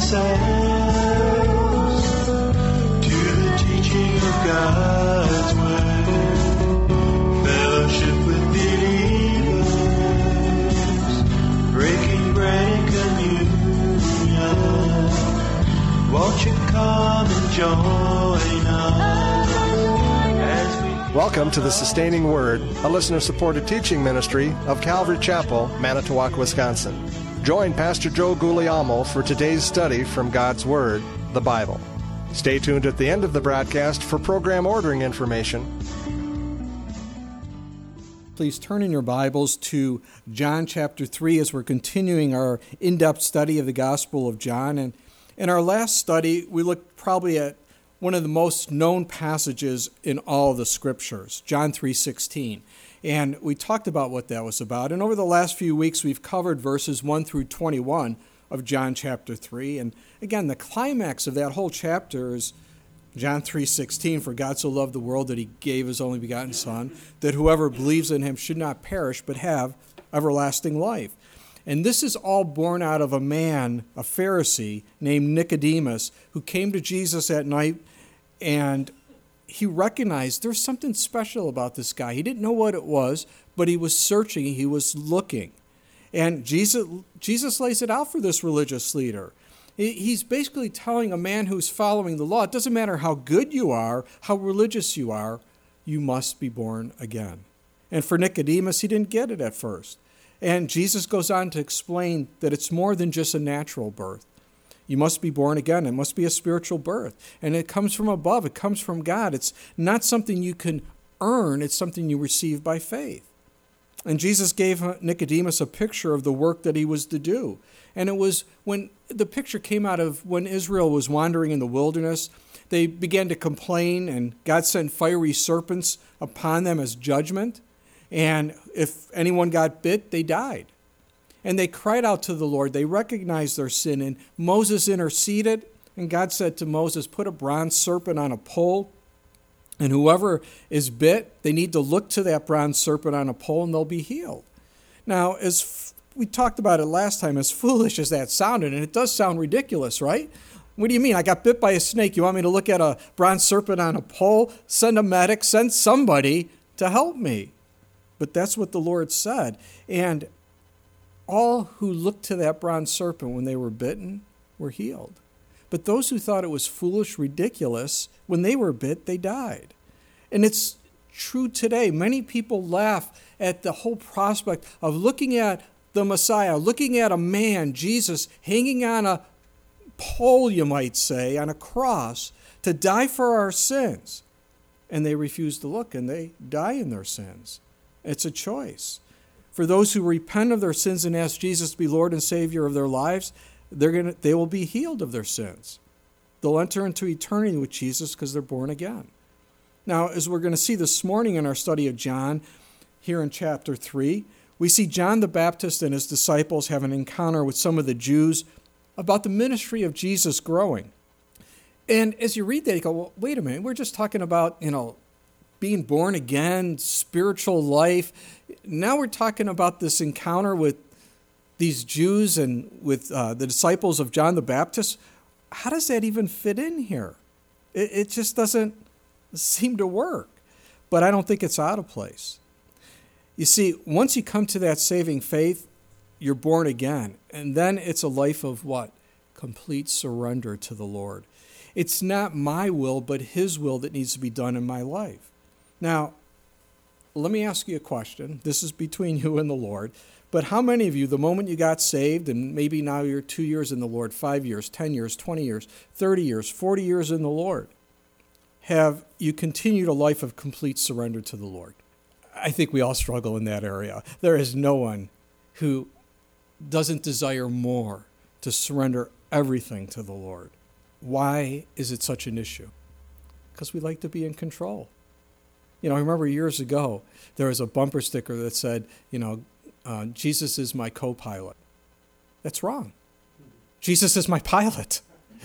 ourselves to the teaching of God's Word, fellowship with believers, breaking bread and communion. Won't you come and join us as we... Welcome to the Sustaining Word, a listener-supported teaching ministry of Calvary Chapel, Manitowoc, Wisconsin. Join Pastor Joe Guglielmo for today's study from God's Word, the Bible. Stay tuned at the end of the broadcast for program ordering information. Please turn in your Bibles to John chapter 3 as we're continuing our in-depth study of the Gospel of John. And in our last study, we looked probably at one of the most known passages in all of the Scriptures, John 3:16. And we talked about what that was about. And over the last few weeks, we've covered verses 1 through 21 of John chapter 3. And again, the climax of that whole chapter is John 3:16, for God so loved the world that he gave his only begotten Son, that whoever believes in him should not perish but have everlasting life. And this is all born out of a man, a Pharisee, named Nicodemus, who came to Jesus at night, and he recognized there's something special about this guy. He didn't know what it was, but he was searching, he was looking. And Jesus lays it out for this religious leader. He's basically telling a man who's following the law, it doesn't matter how good you are, how religious you are, you must be born again. And for Nicodemus, he didn't get it at first. And Jesus goes on to explain that it's more than just a natural birth. You must be born again. It must be a spiritual birth. And it comes from above. It comes from God. It's not something you can earn. It's something you receive by faith. And Jesus gave Nicodemus a picture of the work that he was to do. And it was when the picture came out of when Israel was wandering in the wilderness, they began to complain, and God sent fiery serpents upon them as judgment. And if anyone got bit, they died. And they cried out to the Lord. They recognized their sin. And Moses interceded. And God said to Moses, put a bronze serpent on a pole. And whoever is bit, they need to look to that bronze serpent on a pole and they'll be healed. Now, as we talked about it last time, as foolish as that sounded, and it does sound ridiculous, right? What do you mean? I got bit by a snake. You want me to look at a bronze serpent on a pole? Send a medic, send somebody to help me. But that's what the Lord said. And all who looked to that bronze serpent when they were bitten were healed. But those who thought it was foolish, ridiculous, when they were bit, they died. And it's true today. Many people laugh at the whole prospect of looking at the Messiah, looking at a man, Jesus, hanging on a pole, you might say, on a cross, to die for our sins. And they refuse to look, and they die in their sins. It's a choice. For those who repent of their sins and ask Jesus to be Lord and Savior of their lives, they will be healed of their sins. They'll enter into eternity with Jesus because they're born again. Now, as we're going to see this morning in our study of John, here in chapter 3, we see John the Baptist and his disciples have an encounter with some of the Jews about the ministry of Jesus growing. And as you read that, you go, well, wait a minute, we're just talking about, being born again, spiritual life. Now we're talking about this encounter with these Jews and with the disciples of John the Baptist. How does that even fit in here? It just doesn't seem to work. But I don't think it's out of place. You see, once you come to that saving faith, you're born again. And then it's a life of what? Complete surrender to the Lord. It's not my will, but his will that needs to be done in my life. Now, let me ask you a question. This is between you and the Lord. But how many of you, the moment you got saved, and maybe now you're 2 years in the Lord, 5 years, 10 years, 20 years, 30 years, 40 years in the Lord, have you continued a life of complete surrender to the Lord? I think we all struggle in that area. There is no one who doesn't desire more to surrender everything to the Lord. Why is it such an issue? Because we like to be in control. I remember years ago, there was a bumper sticker that said, Jesus is my co-pilot. That's wrong. Jesus is my pilot.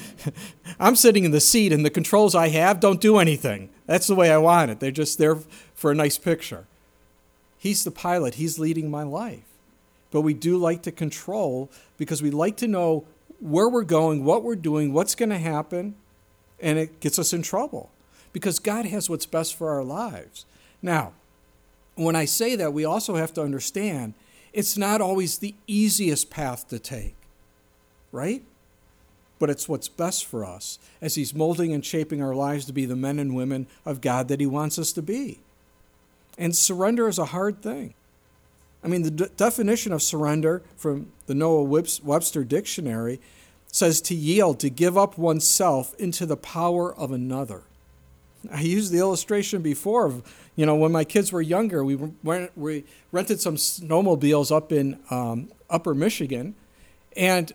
I'm sitting in the seat, and the controls I have don't do anything. That's the way I want it. They're just there for a nice picture. He's the pilot. He's leading my life. But we do like to control because we like to know where we're going, what we're doing, what's going to happen, and it gets us in trouble because God has what's best for our lives. Now, when I say that, we also have to understand it's not always the easiest path to take, right? But it's what's best for us as He's molding and shaping our lives to be the men and women of God that He wants us to be. And surrender is a hard thing. I mean, the definition of surrender from the Noah Webster Dictionary says to yield, to give up oneself into the power of another. I used the illustration before of, when my kids were younger, we rented some snowmobiles up in Upper Michigan, and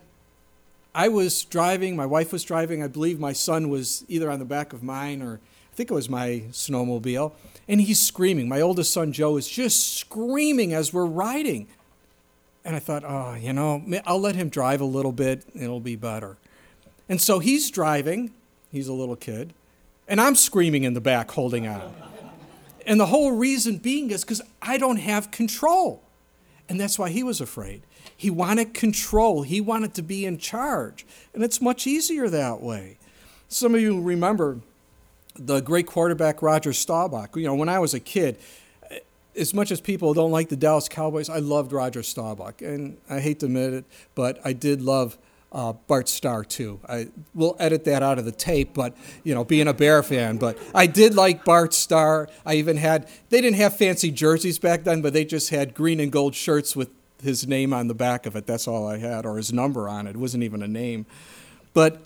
I was driving, my wife was driving, I believe my son was either on the back of mine or I think it was my snowmobile, and he's screaming. My oldest son, Joe, is just screaming as we're riding. And I thought, I'll let him drive a little bit, and it'll be better. And so he's driving, he's a little kid, and I'm screaming in the back, holding on. And the whole reason being is because I don't have control. And that's why he was afraid. He wanted control. He wanted to be in charge. And it's much easier that way. Some of you remember the great quarterback Roger Staubach. When I was a kid, as much as people don't like the Dallas Cowboys, I loved Roger Staubach. And I hate to admit it, but I did love Bart Starr too. We'll edit that out of the tape, but being a Bear fan, but I did like Bart Starr. They didn't have fancy jerseys back then, but they just had green and gold shirts with his name on the back of it. That's all I had, or his number on it. It wasn't even a name. But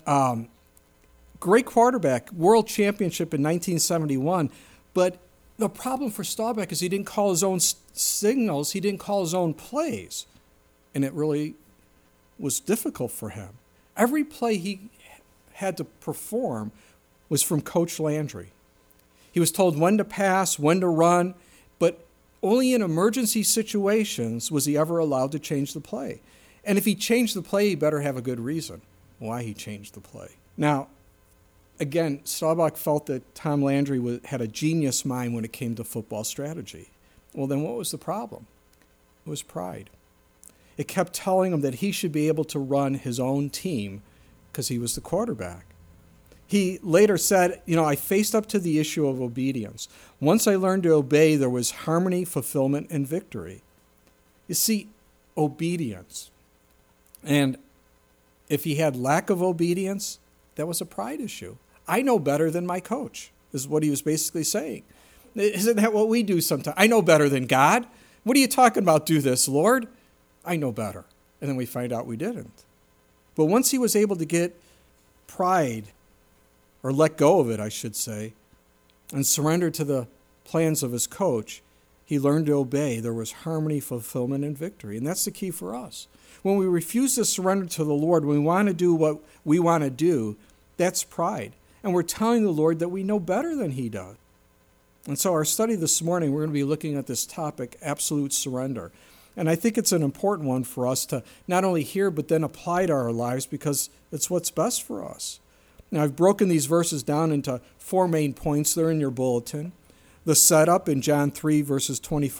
great quarterback, world championship in 1971. But the problem for Staubach is he didn't call his own signals. He didn't call his own plays. And it really was difficult for him. Every play he had to perform was from Coach Landry. He was told when to pass, when to run, but only in emergency situations was he ever allowed to change the play. And if he changed the play, he better have a good reason why he changed the play. Now, again, Staubach felt that Tom Landry had a genius mind when it came to football strategy. Well, then what was the problem? It was pride. It kept telling him that he should be able to run his own team because he was the quarterback. He later said, I faced up to the issue of obedience. Once I learned to obey, there was harmony, fulfillment, and victory. You see, obedience. And if he had lack of obedience, that was a pride issue. I know better than my coach, is what he was basically saying. Isn't that what we do sometimes? I know better than God. What are you talking about? Do this, Lord? I know better. And then we find out we didn't. But once he was able to get pride, or let go of it, I should say, and surrender to the plans of his coach, he learned to obey. There was harmony, fulfillment, and victory. And that's the key for us. When we refuse to surrender to the Lord, when we want to do what we want to do, that's pride. And we're telling the Lord that we know better than he does. And so our study this morning, we're going to be looking at this topic, absolute surrender. And I think it's an important one for us to not only hear, but then apply to our lives because it's what's best for us. Now, I've broken these verses down into 4 main points. They're in your bulletin. The setup in John 3, verses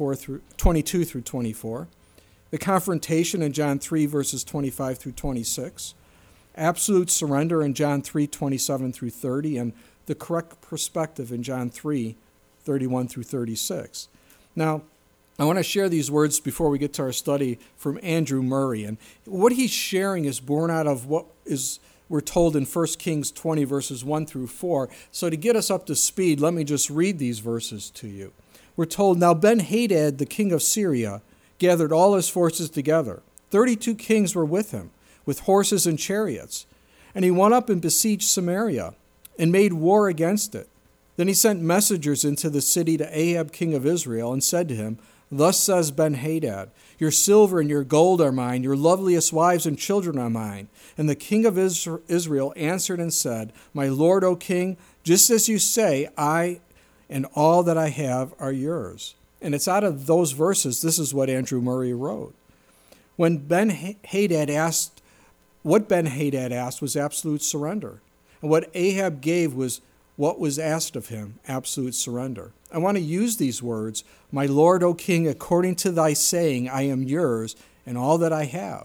22 through 24. The confrontation in John 3, verses 25 through 26. Absolute surrender in John 3, 27 through 30. And the correct perspective in John 3, 31 through 36. Now, I want to share these words before we get to our study from Andrew Murray. And what he's sharing is born out of what we're told in 1 Kings 20, verses 1 through 4. So to get us up to speed, let me just read these verses to you. We're told, Now Ben-Hadad, the king of Syria, gathered all his forces together. 32 kings were with him, with horses and chariots. And he went up and besieged Samaria and made war against it. Then he sent messengers into the city to Ahab, king of Israel, and said to him, Thus says Ben-Hadad, Your silver and your gold are mine, your loveliest wives and children are mine. And the king of Israel answered and said, My lord, O king, just as you say, I and all that I have are yours. And it's out of those verses, this is what Andrew Murray wrote. When Ben-Hadad asked, what Ben-Hadad asked was absolute surrender. And what Ahab gave was what was asked of him, absolute surrender. I want to use these words, My lord, O king, according to thy saying, I am yours, and all that I have.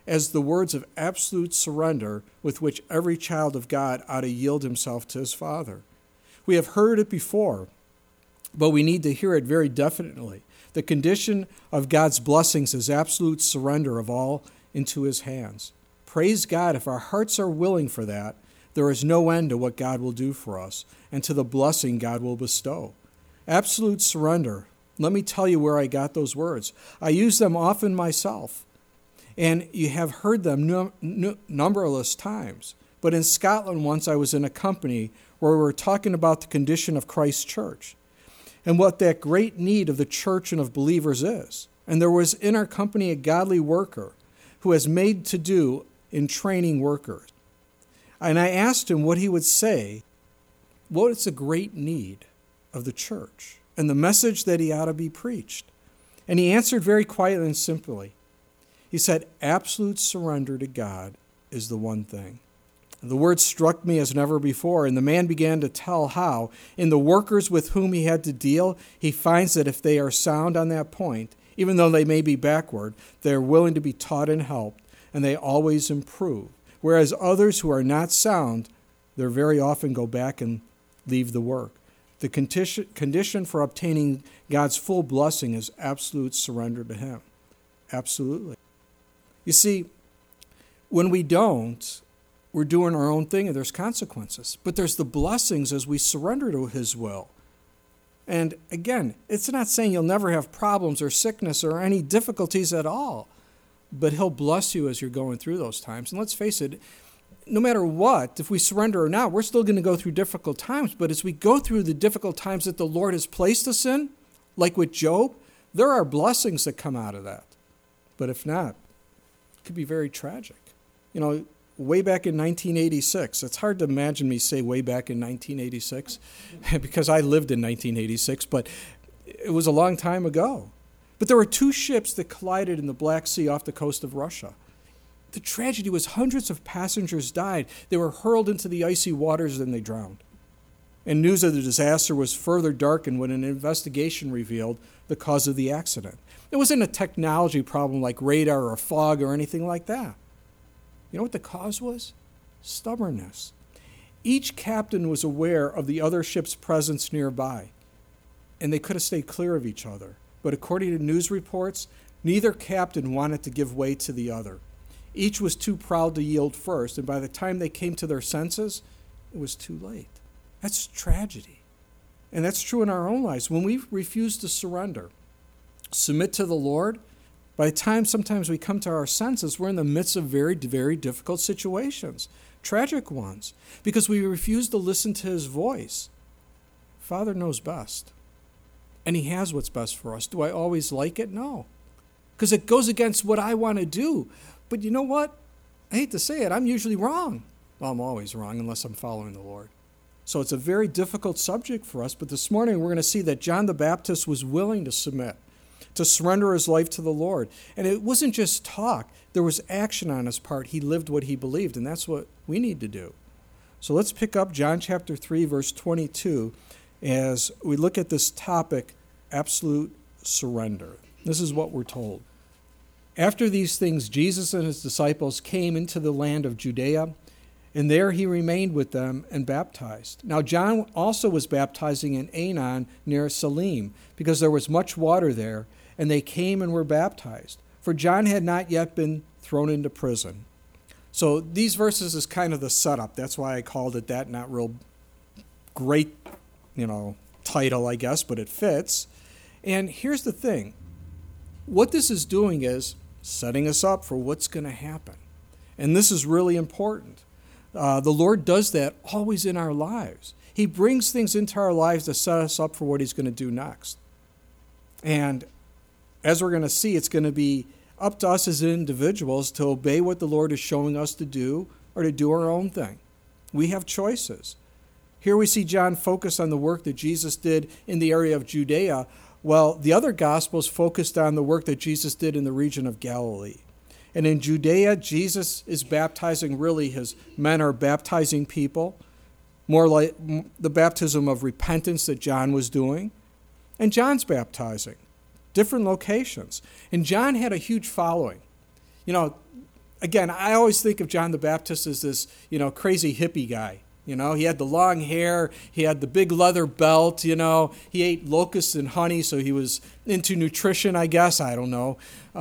as the words of absolute surrender with which every child of God ought to yield himself to his Father. We have heard it before, but we need to hear it very definitely. The condition of God's blessings is absolute surrender of all into his hands. Praise God, if our hearts are willing for that, there is no end to what God will do for us and to the blessing God will bestow. Absolute surrender. Let me tell you where I got those words. I use them often myself, and you have heard them numberless times. But in Scotland once I was in a company where we were talking about the condition of Christ's church and what that great need of the church and of believers is. And there was in our company a godly worker who has made to do in training workers. And I asked him what he would say, what is the great need of the church and the message that he ought to be preached. And he answered very quietly and simply. He said, absolute surrender to God is the one thing. The word struck me as never before, and the man began to tell how, in the workers with whom he had to deal, he finds that if they are sound on that point, even though they may be backward, they are willing to be taught and helped, and they always improve. Whereas others who are not sound, they very often go back and leave the work. The condition for obtaining God's full blessing is absolute surrender to him. Absolutely. You see, when we don't, we're doing our own thing and there's consequences. But there's the blessings as we surrender to his will. And again, it's not saying you'll never have problems or sickness or any difficulties at all. But he'll bless you as you're going through those times. And let's face it, no matter what, if we surrender or not, we're still going to go through difficult times. But as we go through the difficult times that the Lord has placed us in, like with Job, there are blessings that come out of that. But if not, it could be very tragic. You know, way back in 1986, it's hard to imagine me say way back in 1986 because I lived in 1986, but it was a long time ago. But there were two ships that collided in the Black Sea off the coast of Russia. The tragedy was hundreds of passengers died. They were hurled into the icy waters and they drowned. And news of the disaster was further darkened when an investigation revealed the cause of the accident. It wasn't a technology problem like radar or fog or anything like that. You know what the cause was? Stubbornness. Each captain was aware of the other ship's presence nearby, and they could have stayed clear of each other. But according to news reports, neither captain wanted to give way to the other. Each was too proud to yield first, and by the time they came to their senses, it was too late. That's tragedy. And that's true in our own lives. When we refuse to surrender, submit to the Lord, by the time sometimes we come to our senses, we're in the midst of very, very difficult situations, tragic ones, because we refuse to listen to his voice. Father knows best, and he has what's best for us. Do I always like it? No, because it goes against what I want to do. But you know what? I hate to say it, I'm usually wrong. Well, I'm always wrong unless I'm following the Lord. So it's a very difficult subject for us, but this morning we're going to see that John the Baptist was willing to submit, to surrender his life to the Lord. And it wasn't just talk. There was action on his part. He lived what he believed, and that's what we need to do. So let's pick up John chapter 3, verse 22, as we look at this topic, absolute surrender. This is what we're told. After these things, Jesus and his disciples came into the land of Judea, and there he remained with them and baptized. Now John also was baptizing in Aenon near Salim, because there was much water there, and they came and were baptized. For John had not yet been thrown into prison. So these verses is kind of the setup. That's why I called it that. Not real great, title, I guess, but it fits. And here's the thing. What this is doing is setting us up for what's going to happen. And this is really important. The Lord does that always in our lives. He brings things into our lives to set us up for what he's going to do next. And as we're going to see, it's going to be up to us as individuals to obey what the Lord is showing us to do or to do our own thing. We have choices. Here we see John focus on the work that Jesus did in the area of Judea, while the other Gospels focused on the work that Jesus did in the region of Galilee. And in Judea, Jesus is baptizing, really his men are baptizing people, more like the baptism of repentance that John was doing. And John's baptizing, different locations. And John had a huge following. I again, I always think of John the Baptist as this, crazy hippie guy. He had the long hair, he had the big leather belt, he ate locusts and honey, so he was into nutrition, I guess, I don't know.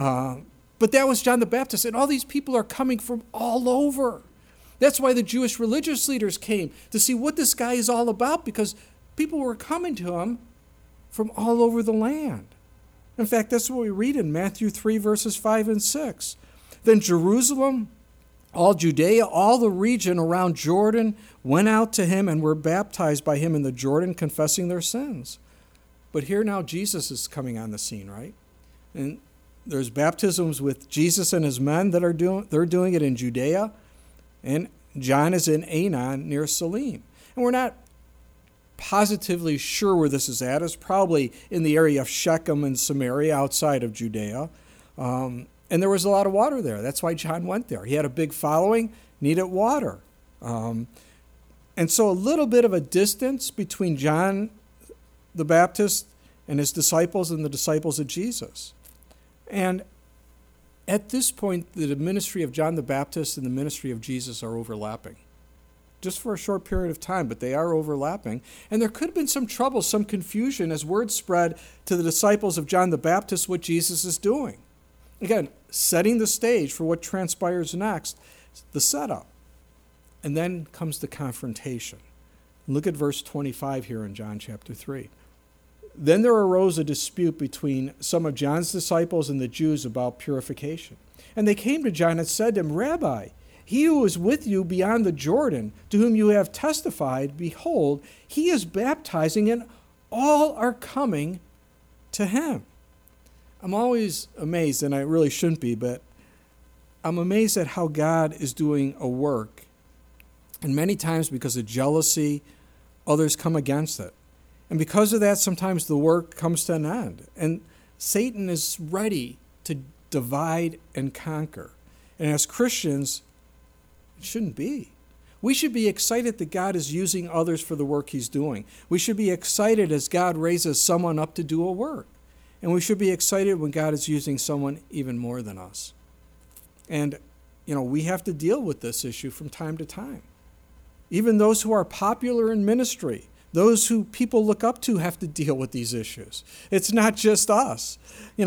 But that was John the Baptist, and all these people are coming from all over. That's why the Jewish religious leaders came, to see what this guy is all about, because people were coming to him from all over the land. In fact, that's what we read in Matthew 3, verses 5 and 6. Then Jerusalem, all Judea, all the region around Jordan went out to him and were baptized by him in the Jordan, confessing their sins. But here now Jesus is coming on the scene, right? And there's baptisms with Jesus and his men they're doing it in Judea, and John is in Aenon near Salim. And we're not positively sure where this is at. It's probably in the area of Shechem and Samaria outside of Judea. And there was a lot of water there. That's why John went there. He had a big following, needed water. And so a little bit of a distance between John the Baptist and his disciples and the disciples of Jesus. And at this point, the ministry of John the Baptist and the ministry of Jesus are overlapping. Just for a short period of time, but they are overlapping. And there could have been some trouble, some confusion as word spread to the disciples of John the Baptist what Jesus is doing. Again, setting the stage for what transpires next, the setup. And then comes the confrontation. Look at verse 25 here in John chapter 3. Then there arose a dispute between some of John's disciples and the Jews about purification. And they came to John and said to him, Rabbi, he who is with you beyond the Jordan, to whom you have testified, behold, he is baptizing, and all are coming to him. I'm always amazed, and I really shouldn't be, but I'm amazed at how God is doing a work. And many times because of jealousy, others come against it. And because of that, sometimes the work comes to an end. And Satan is ready to divide and conquer. And as Christians, it shouldn't be. We should be excited that God is using others for the work he's doing. We should be excited as God raises someone up to do a work. And we should be excited when God is using someone even more than us. And, we have to deal with this issue from time to time. Even those who are popular in ministry, those who people look up to, have to deal with these issues. It's not just us.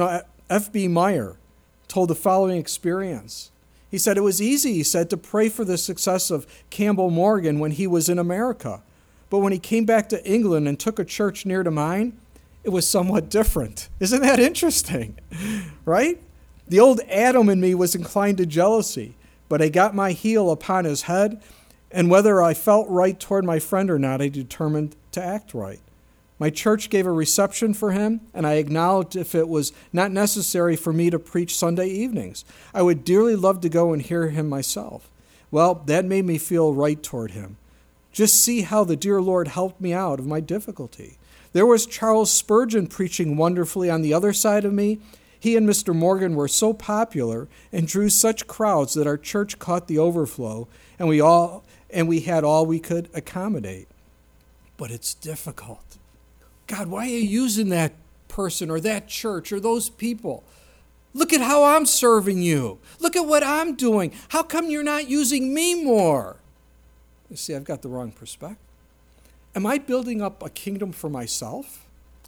F.B. Meyer told the following experience. He said, it was easy, he said, to pray for the success of Campbell Morgan when he was in America. But when he came back to England and took a church near to mine, it was somewhat different. Isn't that interesting? Right? The old Adam in me was inclined to jealousy, but I got my heel upon his head, and whether I felt right toward my friend or not, I determined to act right. My church gave a reception for him, and I acknowledged if it was not necessary for me to preach Sunday evenings, I would dearly love to go and hear him myself. Well, that made me feel right toward him. Just see how the dear Lord helped me out of my difficulty. There was Charles Spurgeon preaching wonderfully on the other side of me. He and Mr. Morgan were so popular and drew such crowds that our church caught the overflow, and we had all we could accommodate. But it's difficult. God, why are you using that person or that church or those people? Look at how I'm serving you. Look at what I'm doing. How come you're not using me more? You see, I've got the wrong perspective. Am I building up a kingdom for myself?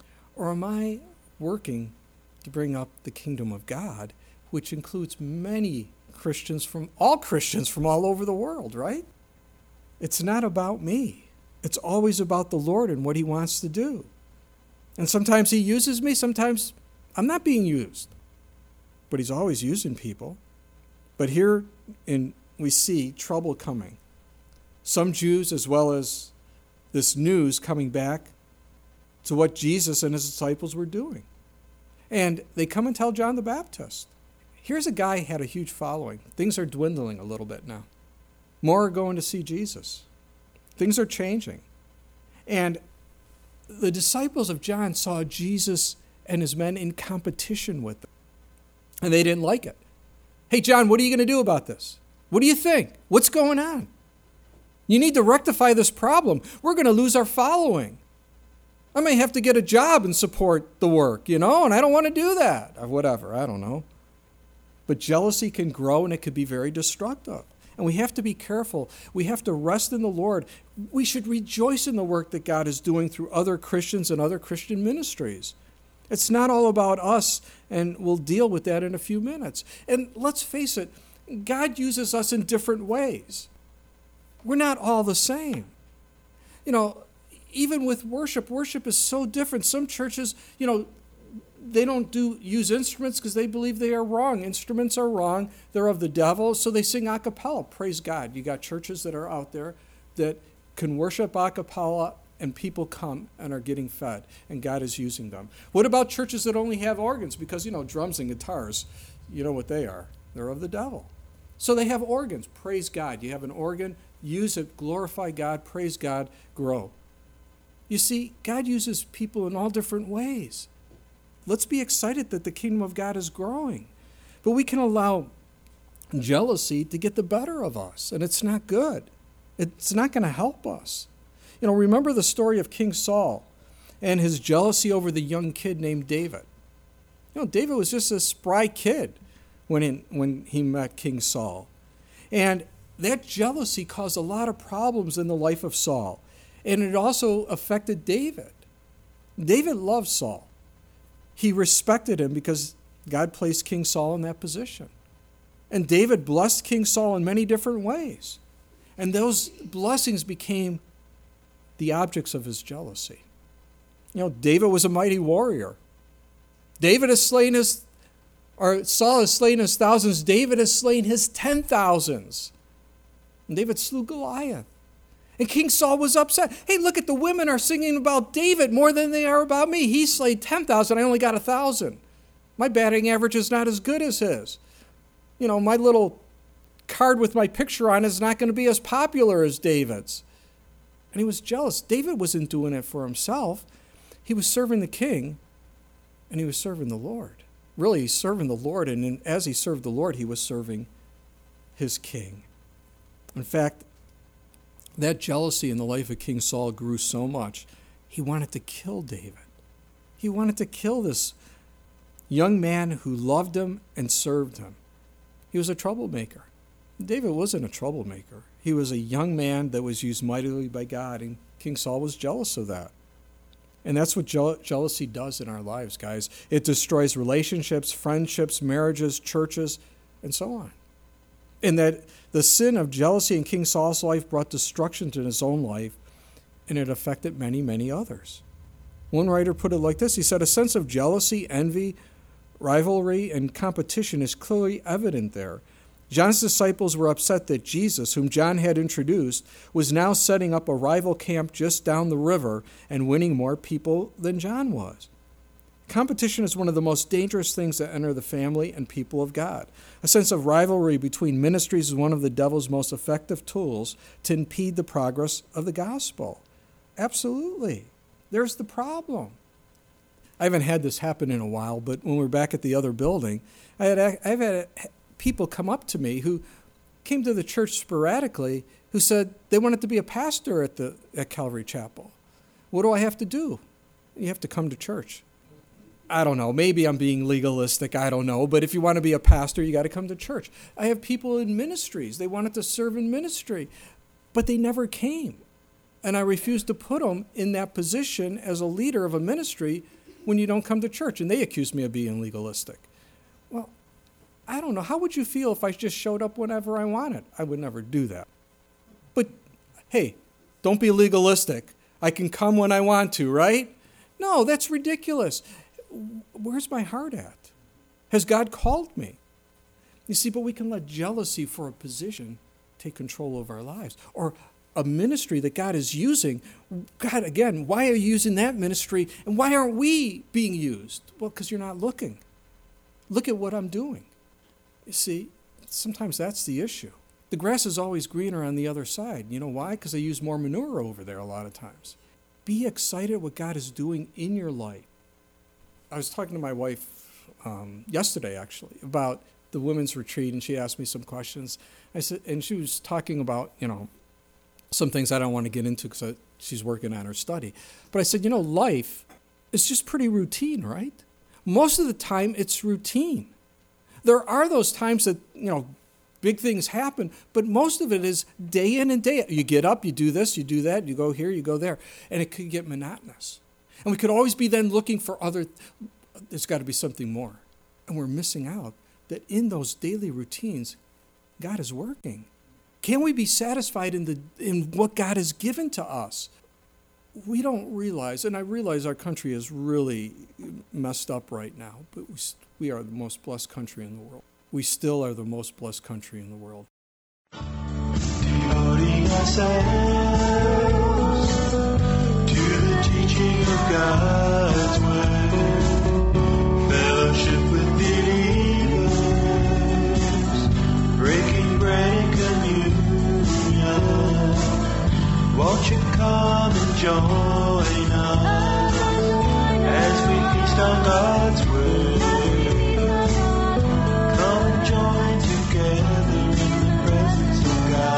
Or am I working to bring up the kingdom of God, which includes many Christians from all over the world, right? It's not about me. It's always about the Lord and what he wants to do. And sometimes he uses me, sometimes I'm not being used. But he's always using people. But here we see trouble coming. Some Jews, as well as this news coming back to what Jesus and his disciples were doing. And they come and tell John the Baptist. Here's a guy who had a huge following. Things are dwindling a little bit now. More are going to see Jesus. Things are changing. And the disciples of John saw Jesus and his men in competition with them. And they didn't like it. Hey, John, what are you going to do about this? What do you think? What's going on? You need to rectify this problem. We're going to lose our following. I may have to get a job and support the work, and I don't want to do that. Or whatever, I don't know. But jealousy can grow and it can be very destructive. And we have to be careful. We have to rest in the Lord. We should rejoice in the work that God is doing through other Christians and other Christian ministries. It's not all about us, and we'll deal with that in a few minutes. And let's face it, God uses us in different ways. We're not all the same. Even with worship is so different. Some churches, they don't use instruments because they believe they are wrong. Instruments are wrong. They're of the devil, so they sing a cappella. Praise God. You got churches that are out there that can worship a cappella, and people come and are getting fed, and God is using them. What about churches that only have organs? Because, drums and guitars, you know what they are. They're of the devil. So they have organs. Praise God. You have an organ, use it, glorify God, praise God, grow. You see, God uses people in all different ways. Let's be excited that the kingdom of God is growing. But we can allow jealousy to get the better of us, and it's not good. It's not going to help us. Remember the story of King Saul and his jealousy over the young kid named David. David was just a spry kid when he met King Saul. And that jealousy caused a lot of problems in the life of Saul. And it also affected David. David loved Saul. He respected him because God placed King Saul in that position. And David blessed King Saul in many different ways. And those blessings became the objects of his jealousy. David was a mighty warrior. Saul has slain his thousands. David has slain his 10,000s. And David slew Goliath. And King Saul was upset. Hey, look at the women are singing about David more than they are about me. He slayed 10,000. I only got 1,000. My batting average is not as good as his. My little card with my picture on is not going to be as popular as David's. And he was jealous. David wasn't doing it for himself. He was serving the king, and he was serving the Lord. Really, he's serving the Lord, and as he served the Lord, he was serving his king. In fact, that jealousy in the life of King Saul grew so much, he wanted to kill David. He wanted to kill this young man who loved him and served him. He was a troublemaker. David wasn't a troublemaker. He was a young man that was used mightily by God, and King Saul was jealous of that. And that's what jealousy does in our lives, guys. It destroys relationships, friendships, marriages, churches, and so on. And that the sin of jealousy in King Saul's life brought destruction to his own life, and it affected many, many others. One writer put it like this. He said, a sense of jealousy, envy, rivalry, and competition is clearly evident there. John's disciples were upset that Jesus, whom John had introduced, was now setting up a rival camp just down the river and winning more people than John was. Competition is one of the most dangerous things that enter the family and people of God. A sense of rivalry between ministries is one of the devil's most effective tools to impede the progress of the gospel. Absolutely. There's the problem. I haven't had this happen in a while, but when we were back at the other building, I've had people come up to me who came to the church sporadically who said they wanted to be a pastor at Calvary Chapel. What do I have to do? You have to come to church. I don't know. Maybe I'm being legalistic. I don't know. But if you want to be a pastor, you got to come to church. I have people in ministries. They wanted to serve in ministry, but they never came. And I refused to put them in that position as a leader of a ministry when you don't come to church. And they accused me of being legalistic. Well, I don't know. How would you feel if I just showed up whenever I wanted? I would never do that. But, hey, don't be legalistic. I can come when I want to, right? No, that's ridiculous. Where's my heart at? Has God called me? You see, but we can let jealousy for a position take control of our lives. Or a ministry that God is using. God, again, why are you using that ministry? And why aren't we being used? Well, because you're not looking. Look at what I'm doing. You see, sometimes that's the issue. The grass is always greener on the other side. You know why? Because they use more manure over there a lot of times. Be excited what God is doing in your life. I was talking to my wife yesterday, actually, about the women's retreat, and she asked me some questions. I said, and she was talking about, some things I don't want to get into because she's working on her study. But I said, life is just pretty routine, right? Most of the time, it's routine. There are those times that, big things happen, but most of it is day in and day out. You get up, you do this, you do that, you go here, you go there, and it could get monotonous. And we could always be then looking for there's got to be something more. And we're missing out that in those daily routines, God is working. Can we be satisfied in what God has given to us? We don't realize, and I realize our country is really messed up right now, but we are the most blessed country in the world. We still are the most blessed country in the world. Devoting ourselves to the teaching of God's word, fellowship with believers, breaking bread and communion. Won't you come and join us as we feast on God's word? Join together in the presence of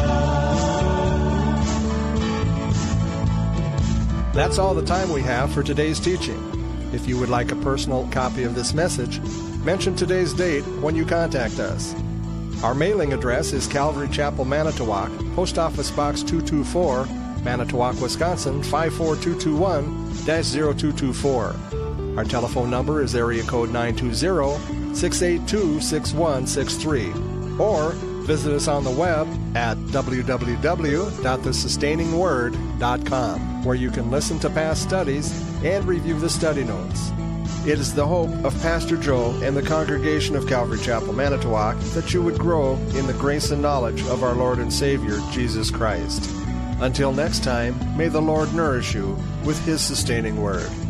God. That's all the time we have for today's teaching. If you would like a personal copy of this message, mention today's date when you contact us. Our mailing address is Calvary Chapel, Manitowoc, Post Office Box 224, Manitowoc, Wisconsin 54221-0224. Our telephone number is area code 920-682-6163, or visit us on the web at www.thesustainingword.com, where you can listen to past studies and review the study notes. It is the hope of Pastor Joe and the congregation of Calvary Chapel, Manitowoc, that you would grow in the grace and knowledge of our Lord and Savior, Jesus Christ. Until next time, may the Lord nourish you with His sustaining word.